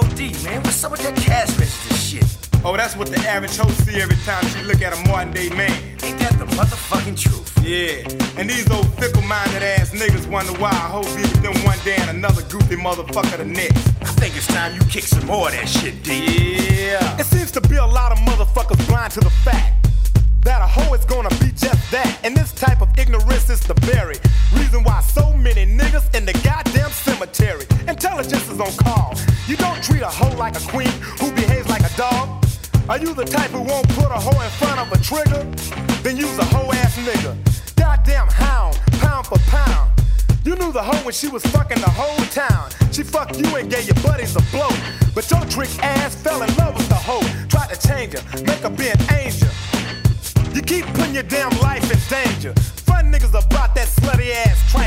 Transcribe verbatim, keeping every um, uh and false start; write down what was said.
Yo, D, man, what's up with that cash register shit? Oh, that's what the average hoe see every time she look at a modern day man. Ain't that the motherfucking truth? Yeah, and these old fickle-minded ass niggas wonder why a hoe be with them one day and another goofy motherfucker the next. I think it's time you kick some more of that shit, D. Yeah. It seems to be a lot of motherfuckers blind to the fact that a hoe is gonna be just that. And this type of ignorance is the very reason why so many niggas in the goddamn cemetery. Intelligence is on call. You don't treat a hoe like a queen who behaves like a dog. Are you the type who won't put a hoe in front of a trigger? Then use a hoe ass nigga. Goddamn hound, pound for pound. You knew the hoe when she was fucking the whole town. She fucked you and gave your buddies a blow. But your trick ass fell in love with the hoe. Tried to change her, make her be an angel. You keep putting your damn life in danger. Fun niggas about that slutty ass tramp.